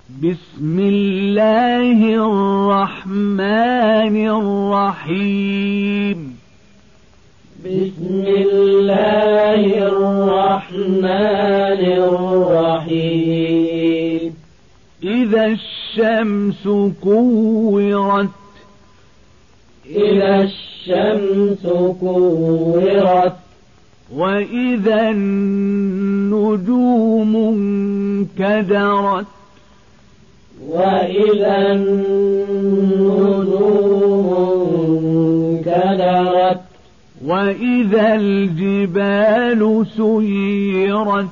بسم الله الرحمن الرحيم بسم الله الرحمن الرحيم إذا الشمس كورت إذا الشمس كورت وإذا النجوم انكدرت وإذا النجوم انكدرت وإذا الجبال سيرت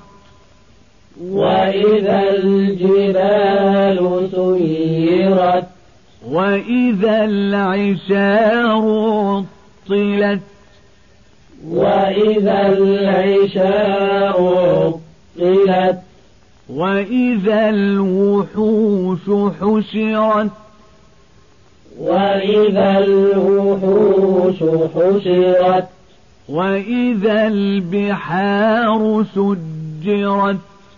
وإذا الجبال سيرت وإذا العشار عطلت وإذا العشار عطلت وإذا الوحوش حشرت وإذا الوحوش حشرت وإذا البحار سجرت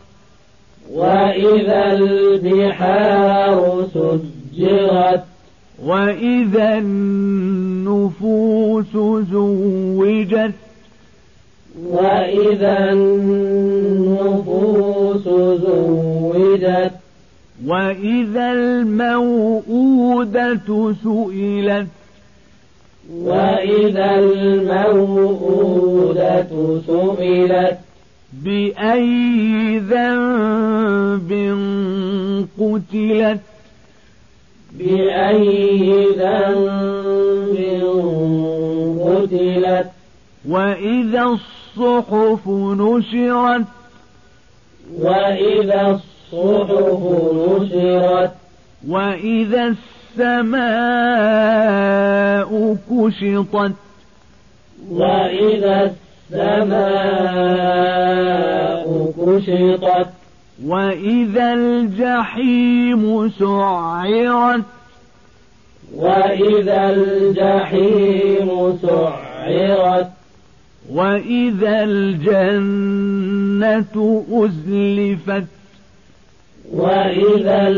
وإذا البحار سجرت وإذا النفوس زوجت وإذا النفوس زوجت وإذا الموءودة سئلت وإذا الموءودة سئلت بأي ذنب قتلت بأي ذنب قتلت وإذا الصحف نشرت وإذا الصحف نشرت وإذا السماء كشطت وإذا السماء كشطت وإذا الجحيم سعرت وإذا الجحيم سعرت وإذا الجنة أزلفت وإذا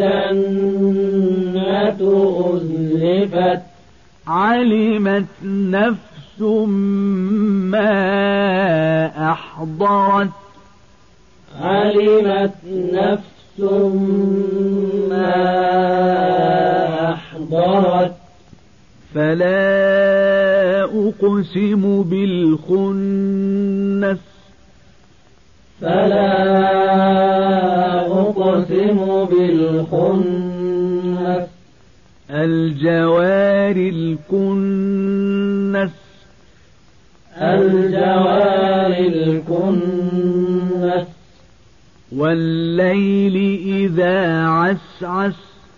الجنة أزلفت علمت نفس ما أحضرت علمت نفس ما أحضرت فلا أقسم بالخنس فلا أقسم بالخنس الجوار الكنس الجوار الكنس والليل إذا عسعس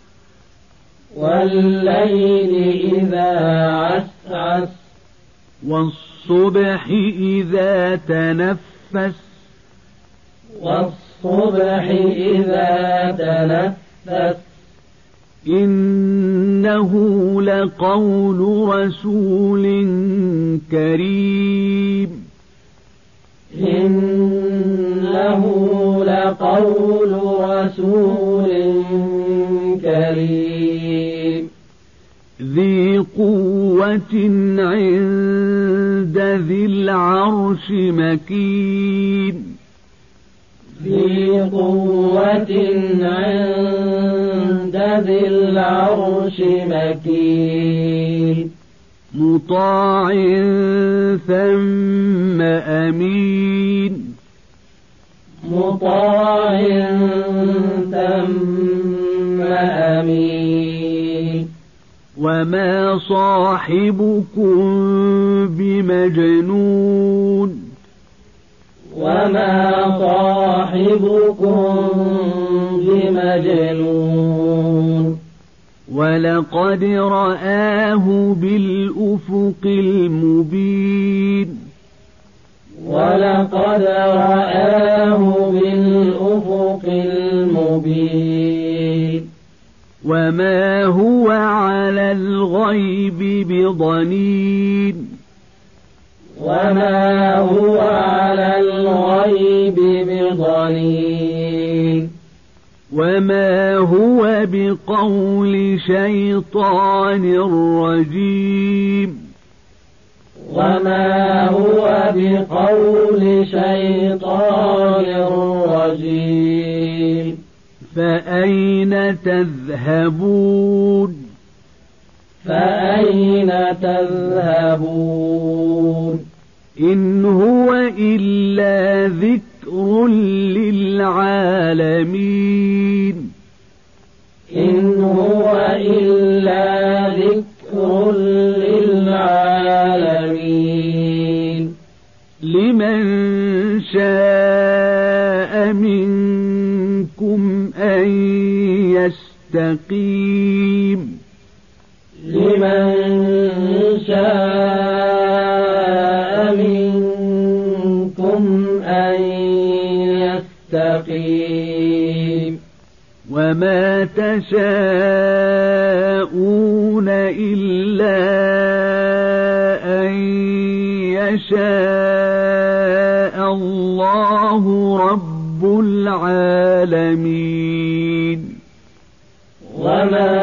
والليل إذا عسعس والصبح إذا تنفس والصبح إذا تنفس إنه لقول رسول كريم إنه لقول رسول كريم ذي قوة عند ذي العرش مكين ذي قوة عند ذي العرش مكين مطاع ثم أمين مطاع ثم أمين وما صاحبكم بمجنون وما صاحبكم بمجنون ولقد رآه بالأفق المبين ولقد رآه بالأفق المبين وما هو على الغيب بضنين وما هو على الغيب بضنين وما هو بقول شيطان رجيم وما هو بقول شيطان رجيم فأين تذهبون فأين تذهبون إن هو إلا ذكر للعالمين إن هو إلا ذكر للعالمين لمن شاء منكم أن يستقيم لمن شاء منكم أن يستقيم وما تشاءون إلا أن يشاء الله رب العالمين وما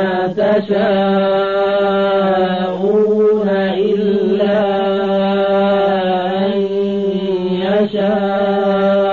تشاءون إلا أن يشاء